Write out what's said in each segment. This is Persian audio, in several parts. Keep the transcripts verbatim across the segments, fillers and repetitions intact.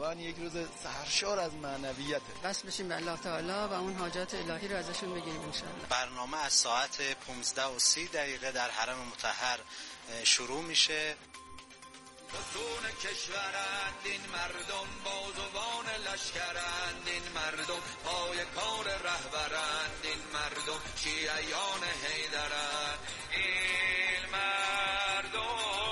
واقعا یک روز سرشار از معنویته. بس بشیم به الله تعالی و اون حاجات الهی رو ازشون بگیریم ان شاء الله. برنامه از ساعت پانزده و سی دقیقه در حرم مطهر شروع میشه. ستون کشورند این مردم، بازوان لشکرند این مردم، پای کار رهبرند این مردم، شیعیان حیدرند این مردم.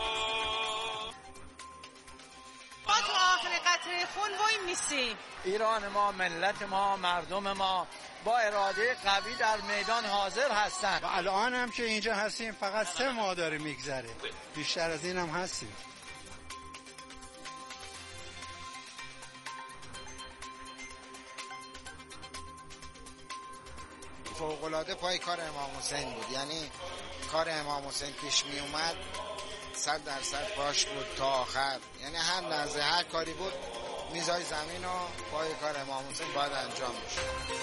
ما تو آخر قطره خون وای میسیم. ایران ما، ملت ما، مردم ما با اراده قوی در میدان حاضر هستند و الان هم که اینجا هستیم فقط سه ماه داره میگذره، بیشتر از این هم هستیم. فوق‌العاده پای کار امام حسین بود، یعنی کار امام حسین پیش می اومد صد درصد پاش بود تا آخر، یعنی هر لحظه هر کاری بود میزای زمین و پای کار امام حسین باید انجام بشه.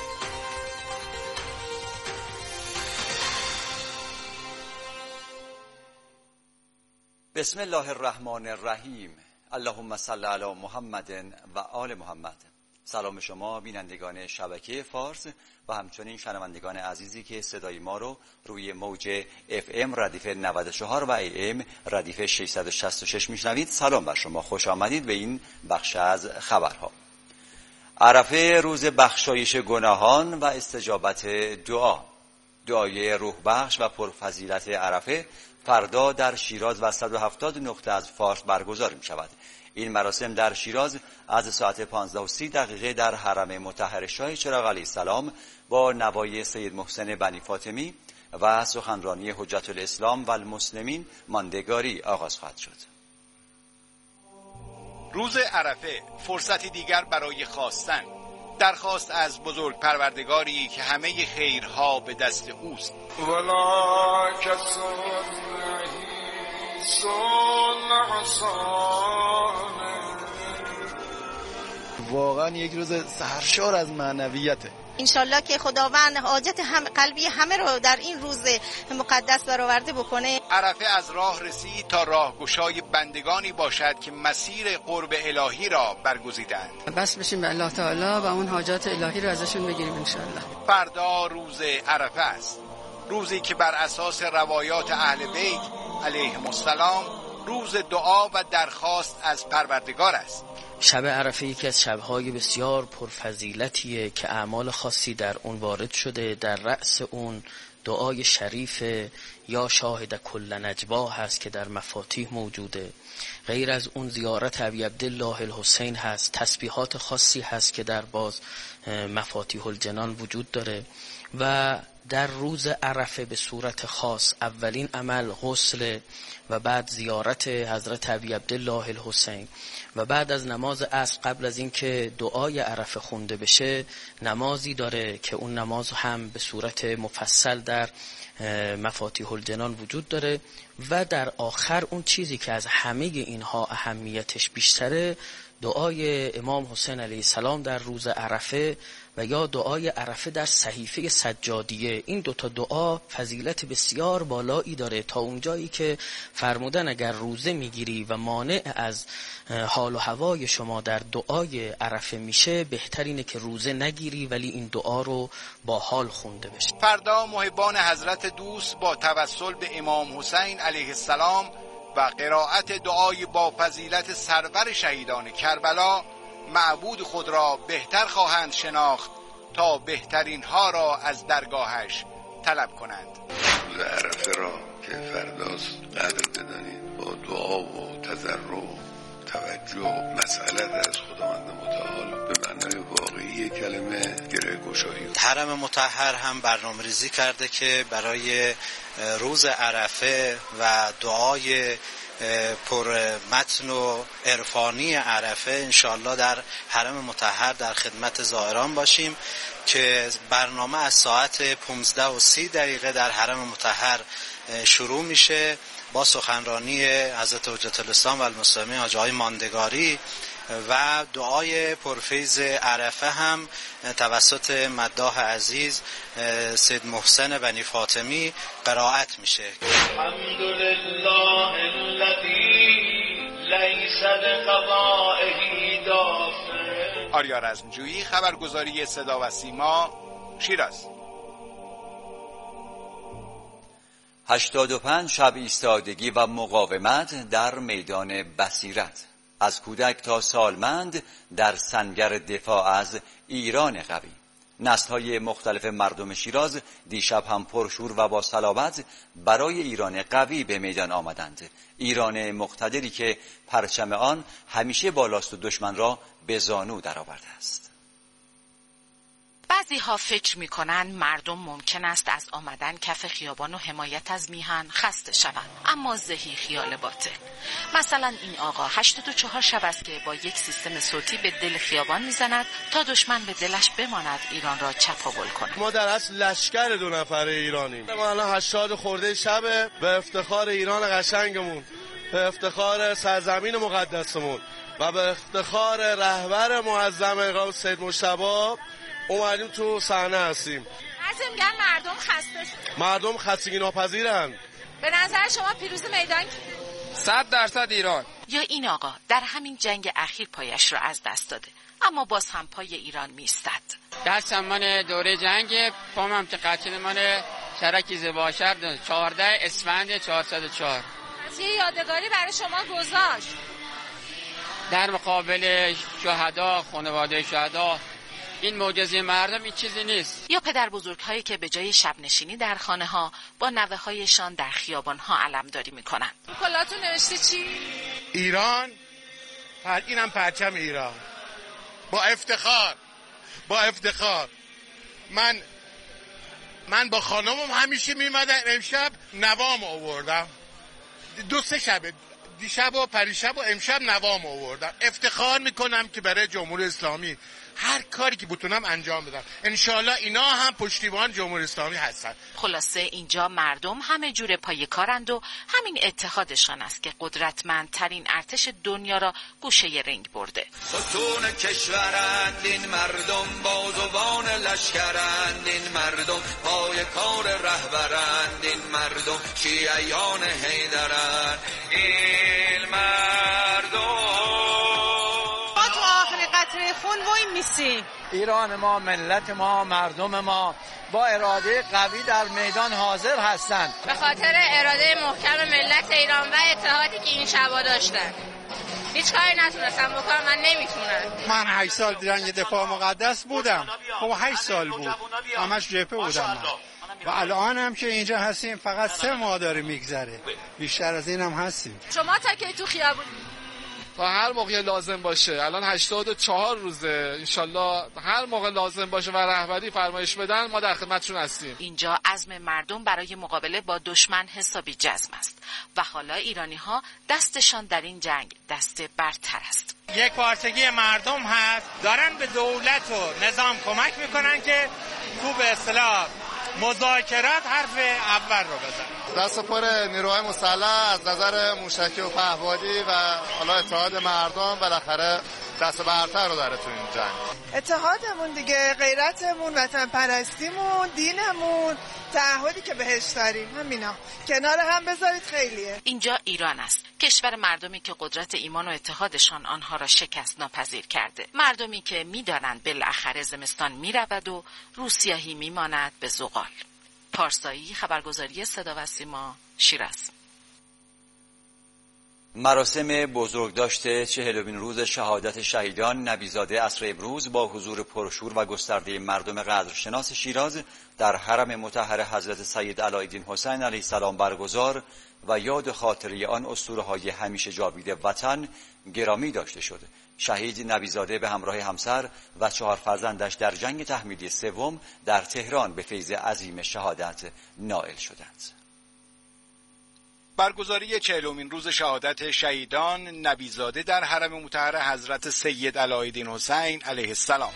بسم الله الرحمن الرحیم. اللهم صل علی محمد و آل محمد. سلام شما بینندگان شبکه فارس و همچنین شنوندگان عزیزی که صدای ما رو روی موج اف ام ردیف نود و چهار و ای ام ردیف ششصد و شصت و شش میشنوید. سلام بر شما، خوش آمدید به این بخش از خبرها. عرفه روز بخشایش گناهان و استجابت دعا. دعای روح بخش و پرفضیلت عرفه فردا در شیراز و صد و هفتاد نقطه از فارس برگزار می شود. این مراسم در شیراز از ساعت پانزده و سی دقیقه در حرم مطهر شاه چراغ علیه السلام با نوای سید محسن بنی فاطمی و سخنرانی حجت الاسلام و المسلمین ماندگاری آغاز خواهد شد. روز عرفه فرصتی دیگر برای خواستن، درخواست از بزرگ پروردگاری که همه خیرها به دست اوست. ولا کسان واقعا یک روز سرشار از معنویته. انشالله که خداوند حاجت هم قلبی همه رو در این روز مقدس برآورده بکنه. عرفه از راه رسید تا راهگشای بندگانی باشد که مسیر قرب الهی را برگزیدند. بس بشیم به الله تعالی و اون حاجات الهی رو ازشون بگیریم ان شاء الله. فردا روز عرفه است، روزی که بر اساس روایات اهل بیت علیهم السلام روز دعا و درخواست از پروردگار است. شب عرفه یکی از شب‌های بسیار پرفضیلتیه که اعمال خاصی در اون وارد شده. در رأس اون دعای شریف یا شاهد کل نجوا هست که در مفاتیح موجوده. غیر از اون زیارت ابی عبدالله الحسین هست، تسبیحات خاصی هست که در باز مفاتیح الجنان وجود داره. و در روز عرفه به صورت خاص اولین عمل غسل و بعد زیارت حضرت ابی عبدالله الحسین و بعد از نماز عصر قبل از اینکه دعای عرفه خونده بشه نمازی داره که اون نماز هم به صورت مفصل در مفاتیح الجنان وجود داره. و در آخر اون چیزی که از همه اینها اهمیتش بیشتره دعای امام حسین علیه السلام در روز عرفه و یا دعای عرفه در صحیفه سجادیه. این دوتا دعا فضیلت بسیار بالایی داره تا اونجایی که فرمودن اگر روزه میگیری و مانع از حال و هوای شما در دعای عرفه میشه بهترینه که روزه نگیری ولی این دعا رو با حال خونده بشه. فردا محبان حضرت دوست با توسل به امام حسین علیه السلام و قرائت دعای با فضیلت سرور شهیدان کربلا معبود خود را بهتر خواهند شناخت تا بهترین ها را از درگاهش طلب کنند. روز عرفه را که فرداست قدر بدانید، با دعا و تضرع توجه مسئلت از خداوند متعال به معنای واقعی کلمه گره گشایی. حرم مطهر هم برنامه ریزی کرده که برای روز عرفه و دعای پر متن و عرفانی عرفه انشالله در حرم مطهر در خدمت زائران باشیم که برنامه از ساعت پانزده و سی دقیقه در حرم مطهر شروع میشه با سخنرانی حضرت حجت الاسلام و المسلمین حاجی های ماندگاری و دعای پرفیض عرفه هم توسط مداح عزیز سید محسن بنی فاطمی قرائت میشه. الحمدلله الذی لیس بقضائه دافع آریا رزمجویی، خبرگزاری صدا و سیما، شیراز. هشتاد و پنج شب ایستادگی و مقاومت در میدان بصیرت. از کودک تا سالمند در سنگر دفاع از ایران قوی. نسل‌های مختلف مردم شیراز دیشب هم پرشور و با صلابت برای ایران قوی به میدان آمدند. ایران مقتدری که پرچم آن همیشه بالاست و دشمن را به زانو درآورده است. بعضی ها فکر می کنن مردم ممکن است از آمدن کف خیابان و حمایت از میهن خسته شوند، اما زهی خیال باطل. مثلا این آقا هشتاد و چهار شب است که با یک سیستم صوتی به دل خیابان میزند تا دشمن به دلش بماند ایران را چپاول کند. ما در اصل لشکر دو نفره ایرانیم. ما الان هشتاد خورده شبه، به افتخار ایران قشنگمون، به افتخار سرزمین مقدسمون و به افتخار رهبر معظم قوم سید مجتبی اومدیم تو صحنه هستیم. حتی میگن مردم خسته شد. مردم خستگی ناپذیرن. به نظر شما پیروز میدان کی؟ صد درصد ایران. یا این آقا در همین جنگ اخیر پایش را از دست داده، اما باز هم پای ایران میستد. دستم من دوره جنگ، پامم که قتل من شرکی زباشر چهارده اسفند چهارصد و چهار. یه یادگاری برای شما گذاشت. در مقابل شهدا، خانواده شهدا، این معجزه مردم این چیزی نیست. یا پدر بزرگ هایی که به جای شب نشینی در خانه ها با نوه هایشان در خیابان ها علمداری میکنن. کلاتون نوشته چی؟ ایران، اینم پرچم ایران. با افتخار، با افتخار. من من با خانمم همیشه میمدم، امشب نوام آوردم. دو سه شبه، دیشب و پریشب و امشب نوام آوردم. افتخار میکنم که برای جمهوری اسلامی هر کاری که بتونم انجام بدم. انشالله اینا هم پشتیبان جمهوری اسلامی هستن. خلاصه اینجا مردم همه جور پای کارند و همین اتحادشان است که قدرتمندترین ارتش دنیا را گوشه رنگ برده. ستون کشورند این مردم، بازوان لشکرند این مردم، پای کار رهبرند این مردم، شیعیان حیدرند این مردم. خون وای میسی. ایران ما، ملت ما، مردم ما با اراده قوی در میدان حاضر هستند. به خاطر اراده محکم ملت ایران و اتحادی که این شبا داشتن هیچ کاری نتونستم بکنم. من نمیتونم. من هشت سال جنگ دفاع مقدس بودم. خب هشت سال بود. همش جبهه بودم من. و الان هم که اینجا هستیم فقط سه ماه داره میگذره. بیشتر از این هم هستیم. شما تا که تو خیابون تا هر موقع لازم باشه. الان هشتاد و چهار روزه، انشالله هر موقع لازم باشه و رهبری فرمایش بدن ما در خدمتشون هستیم. اینجا عزم مردم برای مقابله با دشمن حسابی جزم است و حالا ایرانی ها دستشان در این جنگ دست برتر است. یک پارچگی مردم هست، دارن به دولت و نظام کمک میکنن که تو به اصطلاح مذاکرات حرف اول رو بزن. دست پر نیروهای مسلح از نظر موشکی و پهپادی و حالا اتحاد مردم بالاخره دست برتر رو داره تو این جنگ. اتحادمون دیگه، غیرتمون، وطن پرستیمون، دینمون، تعهدی که بهش داریم، همینا کنار هم بذارید خیلیه. اینجا ایران است، کشور مردمی که قدرت ایمان و اتحادشان آنها را شکست ناپذیر کرده، مردمی که میدانند بالاخره زمستان میرود و روسیاهی میماند به زغال. پارسایی، خبرگزاری صدا و سیما، شیراز. مراسم بزرگداشت چهلمین روز شهادت شهیدان نبیزاده عصر امروز با حضور پرشور و گسترده مردم قدرشناس شیراز در حرم مطهر حضرت سید علاءالدین حسین علیه السلام برگزار و یاد خاطره آن اسطوره‌های همیشه جاوید وطن گرامی داشته شد. شهید نبیزاده به همراه همسر و چهار فرزندش در جنگ تحمیلی سوم در تهران به فیض عظیم شهادت نائل شدند. برگزاری چهلمین روز شهادت شهیدان نبیزاده در حرم مطهر حضرت سید علاءالدین حسین علیه السلام.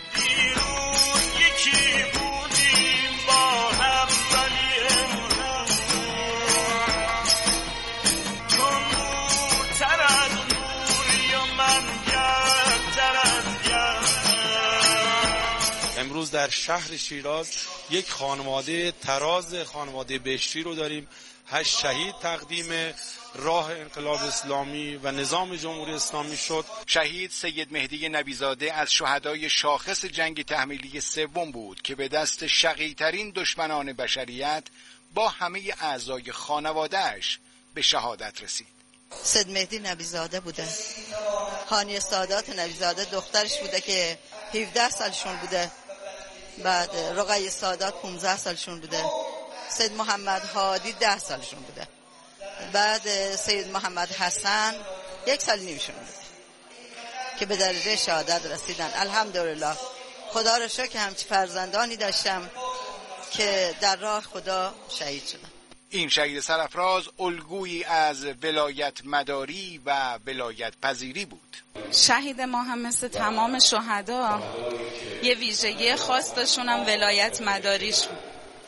امروز در شهر شیراز یک خانواده تراز خانواده بهشتی رو داریم. هشت شهید تقدیم راه انقلاب اسلامی و نظام جمهوری اسلامی شد. شهید سید مهدی نبیزاده از شهدای شاخص جنگ تحمیلی سوم بود که به دست شقی‌ترین دشمنان بشریت با همه اعضای خانواده‌اش به شهادت رسید. سید مهدی نبیزاده بوده، هانی سادات نبیزاده دخترش بوده که هفده سالشون بوده، بعد رقیه سادات پانزده سالشون بوده، سید محمد هادی ده سالشون بوده، بعد سید محمد حسن یک سال نیمشون بوده که به درجه شهادت رسیدن. الحمدلله، خدا رو شکر که همچی فرزندانی داشتم که در راه خدا شهید شدن. این شهید سرافراز الگویی از ولایت مداری و ولایت پذیری بود. شهید ما هم مثل تمام شهدا یه ویژگی خاص داشتن، هم ولایت مداریش بود.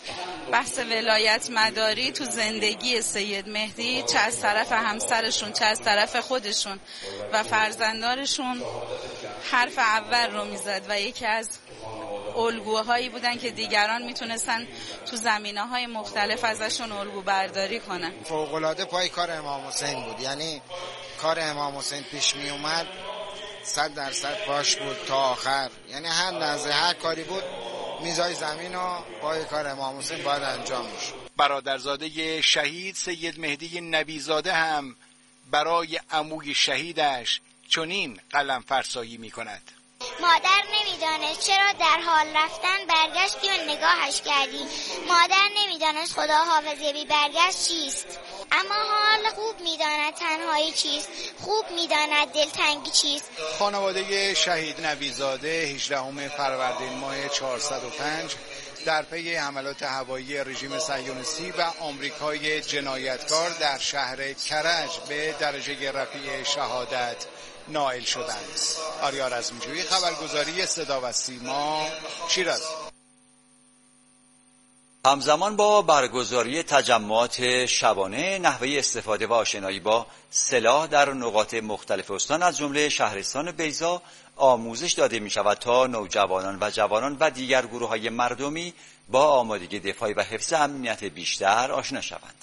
بحث ولایت مداری تو زندگی سید مهدی چه از طرف همسرشون چه از طرف خودشون و فرزندانشون حرف اول رو میزد و یکی از الگوهایی بودن که دیگران میتونستن تو زمینه‌های مختلف ازشون الگو برداری کنن. فوق‌العاده پای کار امام حسین بود، یعنی کار امام حسین پیش می اومد صد درصد پاش بود تا آخر، یعنی هر لحظه هر کاری بود میزای زمین و پای کار امام حسین باید انجام میشه. برادرزاده شهید سید مهدی نبیزاده هم برای عموی شهیدش چنین قلم فرسایی میکند. مادر نمیدانست چرا در حال رفتن برگشتی و نگاهش کردی. مادر نمیدانست خدا حافظه بی برگشت چیست، اما حال خوب میداند تنهایی چیست، خوب میداند دلتنگی چیست. خانواده شهید نبیزاده هجدهم فروردین ماه چهارصد و پنج در پی حملات هوایی رژیم صهیونیستی و آمریکای جنایتکار در شهر کرج به درجه رفیع شهادت نائل شدند. آریا رزمجویی، خبرگزاری صدا و سیما، شیراز. همزمان با برگزاری تجمعات شبانه، نحوه استفاده و آشنایی با سلاح در نقاط مختلف استان از جمله شهرستان بیضا آموزش داده می شود تا نوجوانان و جوانان و دیگر گروه های مردمی با آمادگی دفاعی و حفظ امنیت بیشتر آشنا شوند.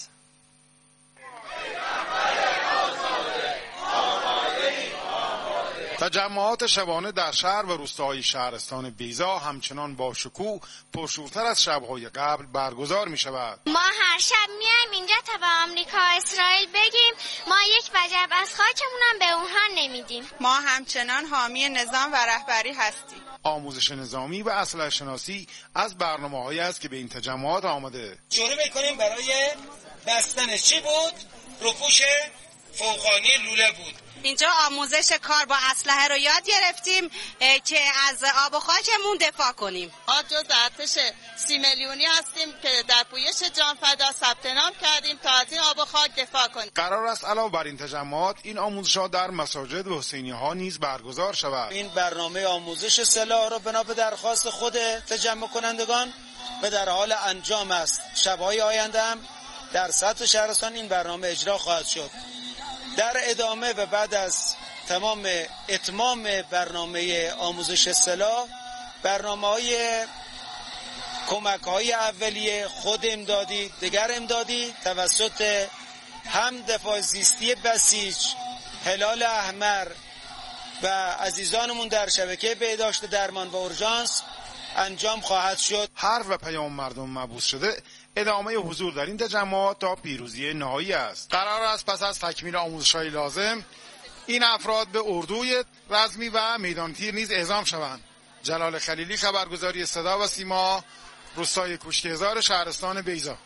تجمعات شبانه در شهر و روستاهای شهرستان بیضا همچنان با شکوه پرشورتر از شب‌های قبل برگزار می شود. ما هر شب میایم اینجا تا به آمریکا و اسرائیل بگیم ما یک وجب از خاکمونم به اونها نمیدیم. ما همچنان حامی نظام و رهبری هستیم. آموزش نظامی و اسلحه شناسی از برنامه‌هایی است که به این تجمعات آمده. شروع می‌کنیم برای بستن چی بود؟ روپوش فوقانی لوله بود. اینجا آموزش کار با اسلحه رو یاد گرفتیم که از آب و خاکمون دفاع کنیم. ما جز ارتش سی میلیونی هستیم که در پویش جان فدا ثبت نام کردیم تا از این آب و خاک دفاع کنیم. قرار است علاوه بر این تجمعات این آموزش‌ها در مساجد و حسینی‌ها نیز برگزار شود. این برنامه آموزش سلاح را بنا به درخواست خود تجمع کنندگان به در حال انجام است. شب‌های آینده هم در سطح شهرستان این برنامه اجرا خواهد شد. در ادامه و بعد از تمام اتمام برنامه آموزش سلاح، برنامه‌های کمک‌های اولیه خود امدادی، دیگر امدادی توسط هم دفاع زیستی بسیج، هلال احمر و عزیزانمون در شبکه بهداشت درمان و اورژانس انجام خواهد شد. حرف و پیام مردم مبعوث شده ادامه حضور در این تجمعات تا پیروزی نهایی است. قرار است پس از تکمیل آموزش‌های لازم این افراد به اردوی رزمی و میدان تیر نیز اعزام شوند. جلال خلیلی، خبرگزاری صدا و سیما، روستای کوشکهزار، شهرستان بیضا.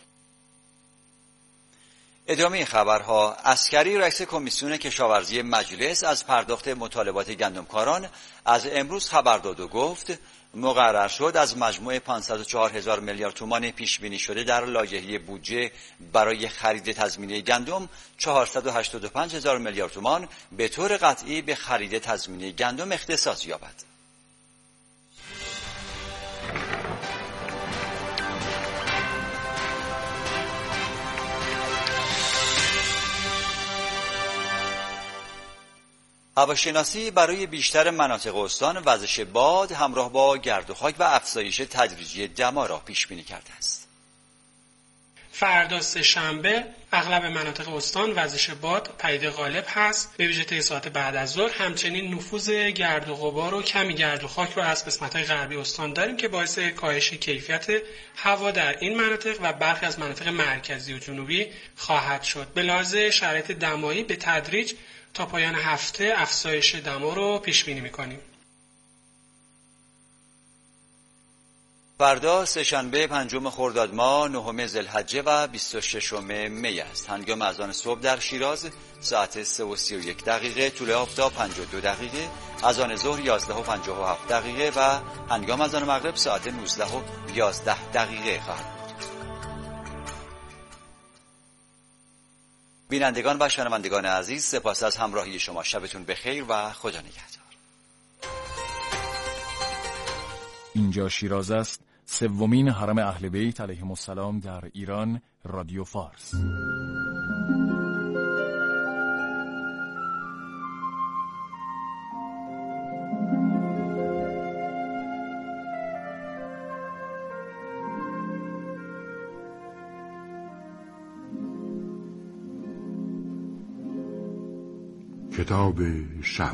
ادامه خبرها. عسکری رئیس کمیسیون کشاورزی مجلس از پرداخت مطالبات گندمکاران از امروز خبر داد و گفت مقرر شد از مجموع پانصد و چهار هزار میلیارد تومان پیش بینی شده در لایحه بودجه برای خرید تضمینی گندم چهارصد و هشتاد و پنج هزار میلیارد تومان به طور قطعی به خرید تضمینی گندم اختصاص یابد. هواشناسی برای بیشتر مناطق استان وزش باد همراه با گرد و خاک و افزایش تدریجی دما را پیش بینی کرده است. فردا سه شنبه اغلب مناطق استان وزش باد پدیده غالب هست، به ویژه تا ساعت بعد از ظهر. همچنین نفوذ گرد و غبار و کمی گرد و خاک رو از قسمت‌های غربی استان داریم که باعث کاهش کیفیت هوا در این مناطق و برخی از مناطق مرکزی و جنوبی خواهد شد. به لحاظ شرایط دمایی به تدریج تا پایان هفته افزایش دما رو پیش بینی می‌کنیم. فردا سه‌شنبه پنجم خرداد ماه نهم ذوالحجه و بیست و ششم می است. هنگام اذان صبح در شیراز ساعت سه و سی و یک دقیقه، طلوع آفتاب پنجاه و دو دقیقه، اذان ظهر یازده و پنجاه و هفت دقیقه و هنگام اذان مغرب ساعت نوزده و یازده دقیقه خواهد بود. بینندگان و شنوندگان عزیز، سپاس از همراهی شما. شبتون بخیر و خدا نگهدار. اینجا شیراز است، سومین حرم اهل بیت علیهم السلام در ایران. رادیو فارس. کتاب شب.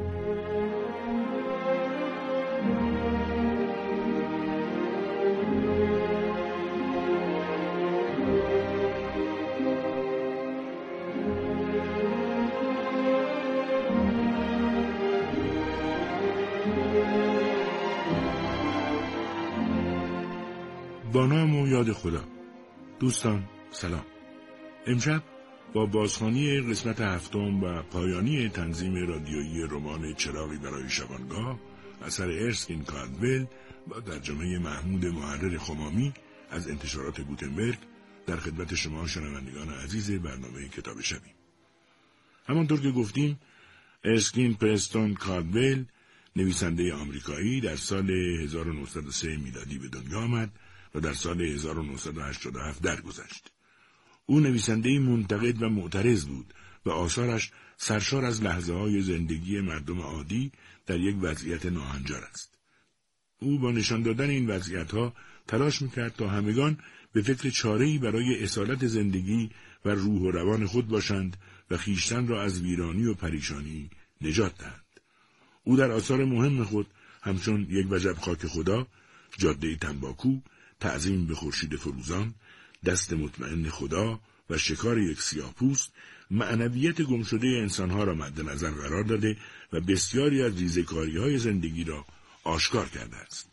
با نام و یاد خدا. دوستان سلام. امشب با بازخوانی قسمت هفتم و پایانی تنظیم رادیویی رمان چراغی برای شبانگاه اثر ارسکین کادول با ترجمه محمود محرر خمامی از انتشارات گوتنبرگ در خدمت شما شنوندگان عزیز برنامه کتاب شبیم. همانطور که گفتیم، ارسکین پرستون کادول نویسنده آمریکایی در سال هزار و نهصد و سه میلادی به دنیا آمد و در سال هزار و نهصد و هشتاد و هفت درگذشت. او نویسنده‌ای منتقد و معترض بود و آثارش سرشار از لحظه‌های زندگی مردم عادی در یک وضعیت ناهنجار است. او با نشان دادن این وضعیت‌ها تلاش می‌کرد تا همگان به فکر چاره‌ای برای اصالت زندگی و روح و روان خود باشند و خویشتن را از ویرانی و پریشانی نجات دهند. او در آثار مهم خود همچون یک وجب خاک خدا، جاده تنباکو، تعظیم به خورشید فروزان، دست مطمئن خدا و شکار یک سیاه‌پوست معنویت گمشده انسانها را مد نظر قرار داده و بسیاری از ریزه‌کاری‌های زندگی را آشکار کرده است.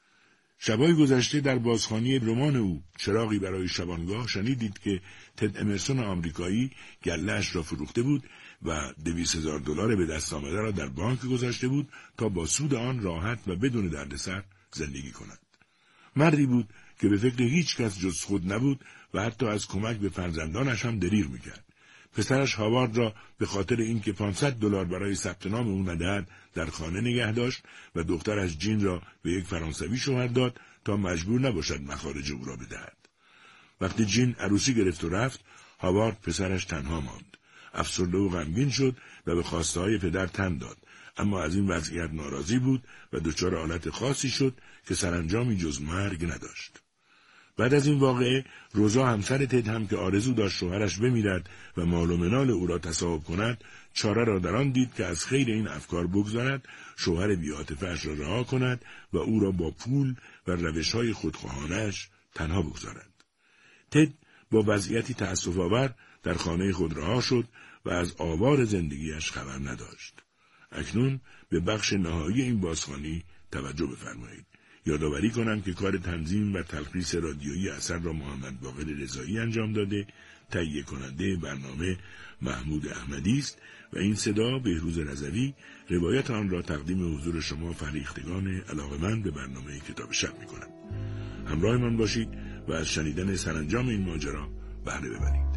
شبای گذشته در بازخوانی رمان او چراغی برای شبانگاه شنیدید که تد امرسون آمریکایی گله‌اش را فروخته بود و دویست هزار دلار به دست آمده را در بانک گذاشته بود تا با سود آن راحت و بدون دردسر زندگی کند. مردی بود که به فکر هیچ کس جز خود نبود و حتی از کمک به فرزندانش هم دریغ میکرد. پسرش هاوارد را به خاطر اینکه پانصد دلار برای ثبت نام او ندهد در خانه نگه داشت و دخترش جین را به یک فرانسوی شوهر داد تا مجبور نباشد مخارج او را بدهد. وقتی جین عروسی گرفت و رفت، هاوارد پسرش تنها ماند. افسرده و غمگین شد و به خواسته‌های پدر تن داد، اما از این وضعیت ناراضی بود و دچار حالت خاصی شد که سرانجامی جز مرگ نداشت. بعد از این واقعه، روزا همسر تد هم که آرزو داشت شوهرش بمیرد و مال و منال او را تصاحب کند، چاره را در آن دید که از خیر این افکار بگذارد، شوهر بی‌عاطفه‌اش را رها کند و او را با پول و روش‌های خودخواهانه‌اش تنها بگذارد. تد با وضعیتی تأسف‌آور در خانه خود رها شد و از آوار زندگیش خبر نداشت. اکنون به بخش نهایی این بازخوانی توجه بفرمایید. یادآوری کنم که کار تنظیم و تلخیص رادیویی اثر را محمد باقر رضایی انجام داده، تهیه کننده برنامه محمود احمدی است و این صدا بهروز رضوی روایت آن را تقدیم حضور شما فریختگان علاقه‌مند به برنامه کتاب شب می‌کند. همراه من باشید و از شنیدن سرانجام این ماجرا بهره ببرید.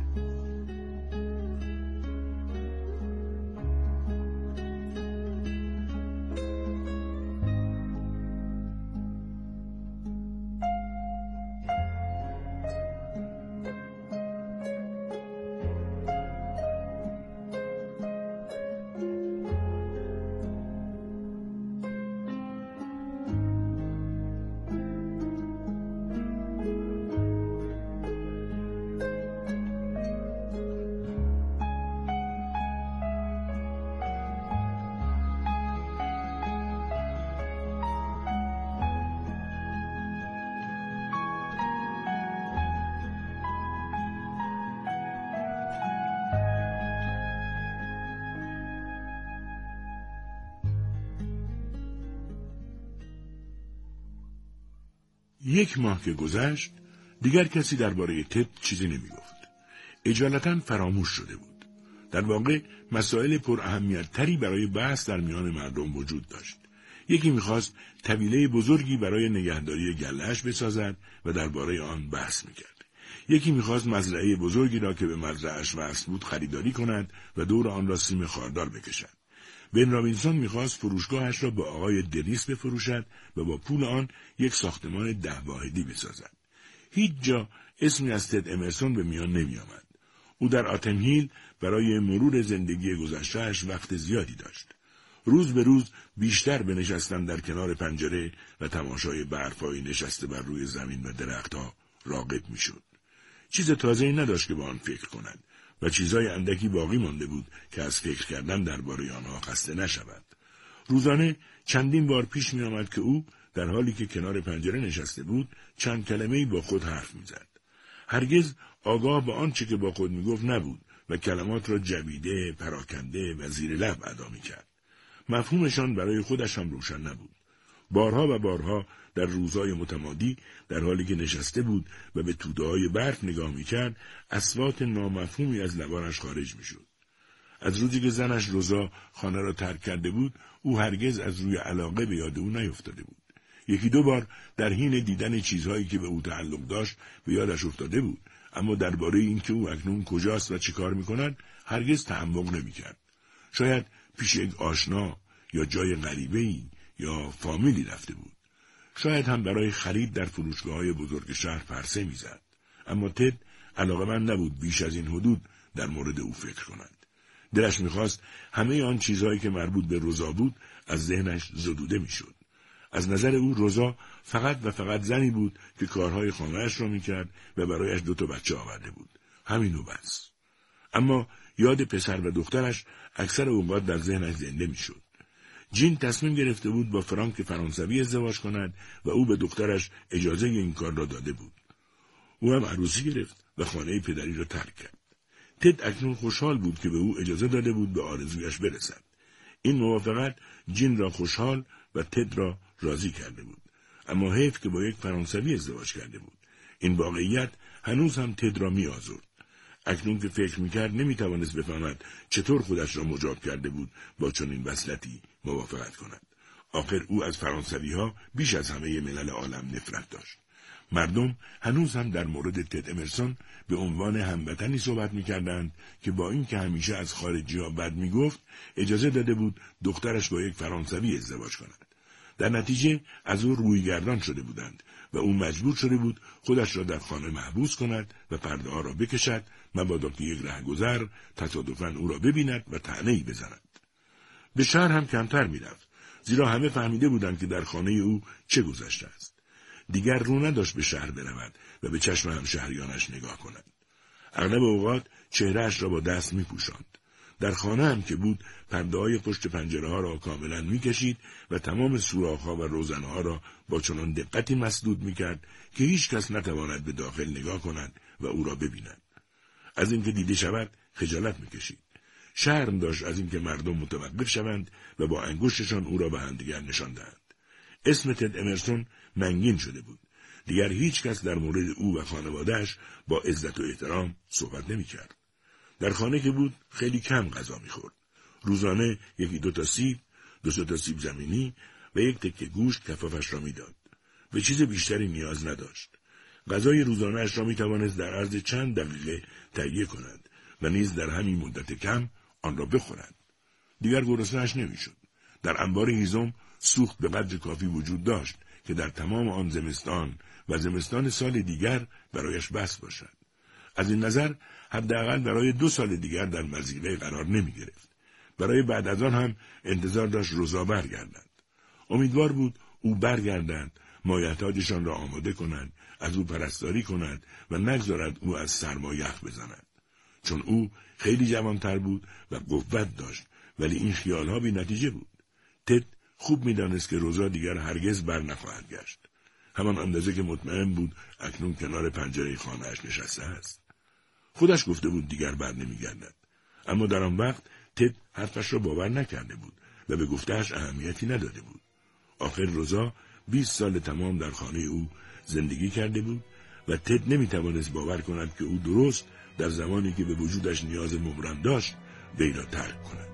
یک ماه که گذشت دیگر کسی درباره تد چیزی نمیگفت. اجالتا فراموش شده بود. در واقع مسائل پر اهمیت تری برای بحث در میان مردم وجود داشت. یکی میخواست طویله بزرگی برای نگهداری گله‌اش بسازد و درباره آن بحث میکرد. یکی میخواست مزرعه بزرگی را که به مزرعه‌اش وصل بود خریداری کند و دور آن را سیم خاردار بکشد. بن رابینسون میخواست فروشگاهش را به آقای دریس بفروشد و با پول آن یک ساختمان ده واحدی بسازد. هیچ جا اسمی از تد امرسون به میان نمی آمد. او در آتن هیل برای مرور زندگی گذشته‌اش وقت زیادی داشت. روز به روز بیشتر به نشستن در کنار پنجره و تماشای برف‌های نشسته بر روی زمین و درخت‌ها راغب می‌شد. چیز تازه‌ای نداشت که به آن فکر کند و چیزهای اندکی باقی مانده بود که از فکر کردن درباره آنها خسته نشود. روزانه چندین بار پیش می‌آمد که او در حالی که کنار پنجره نشسته بود چند کلمه‌ای با خود حرف می‌زد. هرگز آگاه به آنچه که با خود می‌گفت نبود و کلمات را جویده، پراکنده و زیر لب ادا می‌کرد. مفهومشان برای خودش هم روشن نبود. بارها و بارها در روزهای متمادی در حالی که نشسته بود و به توده‌های برف نگاه می‌کرد، اصوات نامفهومی از لبانش خارج می‌شد. از روزی که زنش روزا خانه را ترک کرده بود، او هرگز از روی علاقه به یاد او نیفتاده بود. یکی دو بار در حین دیدن چیزهایی که به او تعلق داشت به یادش افتاده بود، اما درباره اینکه او اکنون کجاست و چه کار می‌کند هرگز تعمق نمی‌کرد. شاید پیش یک آشنا یا جای غریبه‌ای یا فامیلی رفته بود. شاید هم برای خرید در فروشگاه‌های بزرگ شهر پرسه می‌زد. اما تد علاقه‌مند نبود بیش از این حدود در مورد او فکر کند. دلش می‌خواست همه آن چیزهایی که مربوط به روزا بود از ذهنش زدوده می‌شد. از نظر او روزا فقط و فقط زنی بود که کارهای خانه‌اش را می‌کرد و برایش دو تا بچه آورده بود. همین و بس. اما یاد پسر و دخترش اکثر اوقات در ذهنش زنده می‌شد. جین تصمیم گرفته بود با فرانک فرانسوی ازدواج کند و او به دخترش اجازه این کار را داده بود. او هم عروسی گرفت و خانه پدری را ترک کرد. تد اکنون خوشحال بود که به او اجازه داده بود به آرزویش برسد. این موافقت جین را خوشحال و تد را راضی کرده بود. اما حیف که با یک فرانسوی ازدواج کرده بود. این واقعیت هنوز هم تد را می آزرد. اکنون که فکر میکرد نمیتوانست بفهمد چطور خودش را مجاب کرده بود با چنین وصلتی موافقت کند. آخر او از فرانسوی ها بیش از همه ملل عالم نفرت داشت. مردم هنوز هم در مورد تد امرسون به عنوان هموطنی صحبت میکردند که با این که همیشه از خارجی ها بد میگفت اجازه داده بود دخترش با یک فرانسوی ازدواج کند. در نتیجه از او رویگردان شده بودند و او مجبور شده بود خودش را در خانه محبوس کند و پرده ها را بکشد مبادا که یک رهگذر تصادفاً او را ببیند و طعنه‌ای بزند. به شهر هم کمتر میرفت، زیرا همه فهمیده بودند که در خانه او چه گذشته است. دیگر رو نداشت به شهر برود و به چشم همشهریانش نگاه کند. اغلب اوقات چهرهش را با دست میپوشاند. در خانه هم که بود پرده‌های پشت پنجره‌ها را کاملا میکشید و تمام سوراخ‌ها و روزنه‌ها را با چنان دقتی مسدود میکرد که هیچ کس نتواند به داخل نگاه کند و او را ببیند. از اینکه دیده شود خجالت میکشید. شرم داشت از اینکه مردم متوقف شوند و با انگشتشان او را به همدیگر نشان دهند. اسم تد امرسون منگین شده بود. دیگر هیچ کس در مورد او و خانواده‌اش با عزت و احترام صحبت نمی‌کرد. در خانه که بود خیلی کم غذا می‌خورد. روزانه یکی دو تا سیب، دو سه تا سیب زمینی و یک تکه گوشت کفافش را می‌داد. به چیز بیشتری نیاز نداشت. غذای روزانه‌اش را می‌توانست در عرض چند دقیقه تهیه کند و نیز در همین مدت کم آن را بخورد. دیگر گرسنه‌اش نمی‌شد. در انبار هیزم سوخت به قدر کافی وجود داشت که در تمام آن زمستان و زمستان سال دیگر برایش بس باشد. از این نظر حداقل برای دو سال دیگر در مزیقه قرار نمی گرفت. برای بعد از آن هم انتظار داشت روزا برگردند. امیدوار بود او برگردند، مایحتاجشان را آماده کنند، از او پرستاری کند و نگذارد او از سرما یخ بزند. چون او خیلی جوانتر بود و قوت داشت، ولی این خیالها بی نتیجه بود. تد خوب می‌دانست که روزا دیگر هرگز بر نخواهد گشت. همان اندازه که مطمئن بود اکنون کنار پنجره خانه‌اش نشسته است. خودش گفته بود دیگر بر نمی‌گردد. اما در آن وقت تد حرفش را باور نکرده بود و به گفته‌اش اهمیتی نداده بود. آخر روزا بیست سال تمام در خانه او زندگی کرده بود و تد نمیتوانست باور کند که او درست در زمانی که به وجودش نیاز مبرم داشت وی را ترک کند.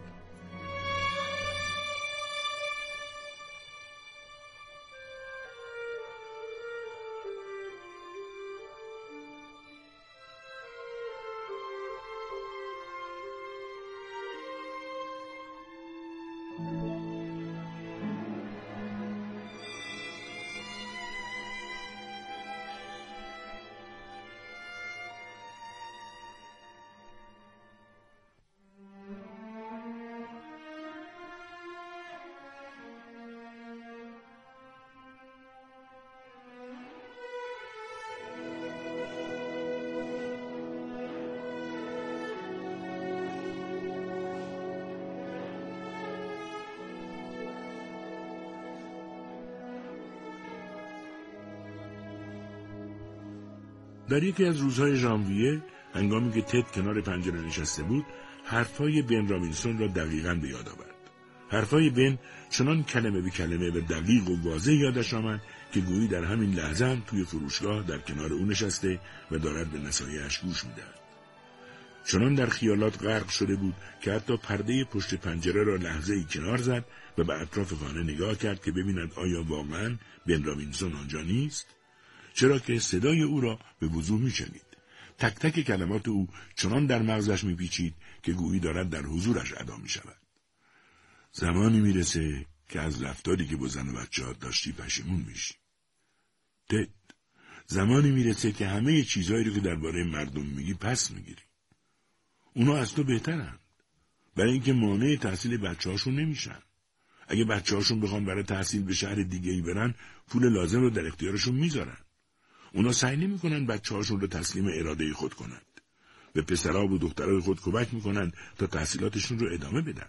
در یکی از روزهای ژانویه، هنگامی که تد کنار پنجره نشسته بود، حرفهای بن رابینسون را دقیقاً به یاد آورد. حرفهای بن چنان کلمه به کلمه و دقیق و واضح یادش آمد که گویی در همین لحظه هم توی فروشگاه در کنار او نشسته و دارد به نصایحش گوش می‌دهد. چنان در خیالات غرق شده بود که حتی پرده پشت پنجره را لحظه‌ای کنار زد و به اطراف خانه نگاه کرد که ببیند آیا واقعاً بن رابینسون آنجا نیست؟ چرا که صدای او را به وضوح می‌شنید. تک تک کلمات او چنان در مغزش می‌پیچید که گویی دارد در حضورش ادا می‌شود. زمانی میرسه که از رفتاری که با زن و بچه‌هات داشتی پشیمون میشی. تد، زمانی میرسه که همه چیزهایی رو که درباره مردم میگی پس میگیری. اونا از تو بهترن. برای اینکه مانع تحصیل بچه‌هاشون نمیشن. اگه بچه‌هاشون بخوان برای تحصیل به شهر دیگه‌ای برن، پول لازم رو در اختیارشون میذارن. اونا سعی نمی‌کنن بچه‌هاشون رو تسلیم اراده خود کنند. به پسرها و دخترای خود کمک می‌کنن تا تحصیلاتشون رو ادامه بدن.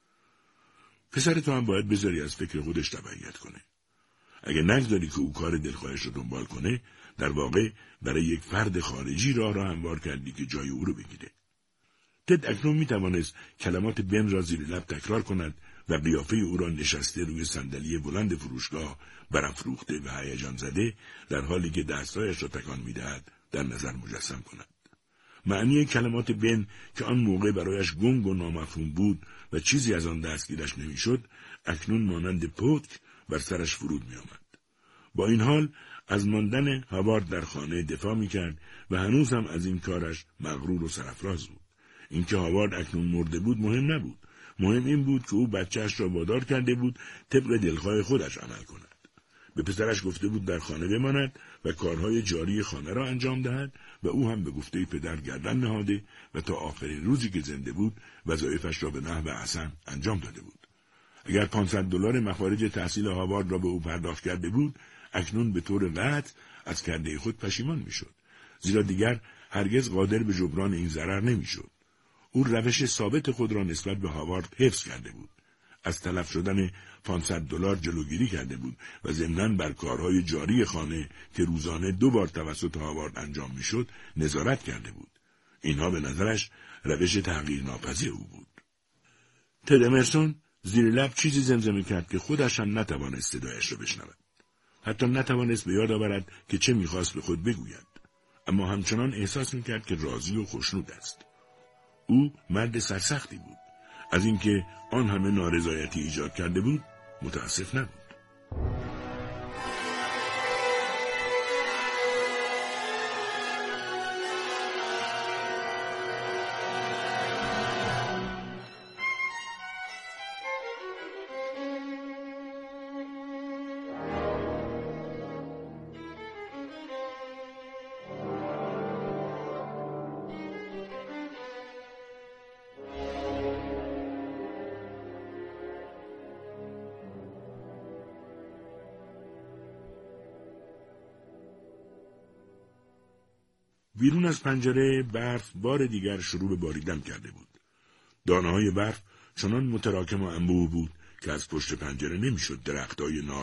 پسر تو هم باید بذاری از فکر خودش تبعیت کنه. اگه نگذاری که او کار دلخواهش رو دنبال کنه، در واقع برای یک فرد خارجی راه را هموار کردی که جای او رو بگیره. تد اکنون می‌توانست کلمات بن را زیر لب تکرار کند و قیافه او را نشسته روی صندلی بلند فروشگاه، برافروخته و هیجان زده، در حالی که دستایش را تکان می‌دهد، در نظر مجسم کند. معنی کلمات بن که آن موقع برایش گنگ و نامفهوم بود و چیزی از آن دستگیرش نمی‌شد، اکنون مانند پتک بر سرش فرود می‌آمد. با این حال از ماندن هاوارد در خانه دفاع می‌کرد و هنوز هم از این کارش مغرور و سرافراز بود. اینکه هاوارد اکنون مرده بود مهم نبود. مهم این بود که او بچه‌اش را وادار کرده بود طبق دلخواه خودش عمل کند. به پسرش گفته بود در خانه بماند و کارهای جاری خانه را انجام دهد و او هم به گفته پدر گردن نهاده و تا آخرین روزی که زنده بود وظایفش را به نحو احسن انجام داده بود. اگر پانصد دلار مخارج تحصیل هاوارد را به او پرداخت کرده بود، اکنون به طور قطع از کرده خود پشیمان میشد، زیرا دیگر هرگز قادر به جبران این ضرر نمیشد. او روش ثابت خود را نسبت به هاوارد حفظ کرده بود. از تلف شدن پانصد دلار جلوگیری کرده بود و ضمناً بر کارهای جاری خانه که روزانه دو بار توسط هاوارد انجام میشد نظارت کرده بود. اینها به نظرش روش تغییر ناپذیر او بود. تد امرسون زیر لب چیزی زمزمه کرد که خودش هم نتوانست صدایش را بشنود. حتی نتوانست به یاد آورد که چه میخواست به خود بگوید. اما همچنان احساس میکرد که راضی و خوشنود است. او مرد سرسختی بود. از اینکه آن همه نارضایتی ایجاد کرده بود متاسف نبود. بیرون از پنجره برف بار دیگر شروع به باریدن کرده بود. دانه‌های برف چنان متراکم و انبوه بود که از پشت پنجره نمیشد درختای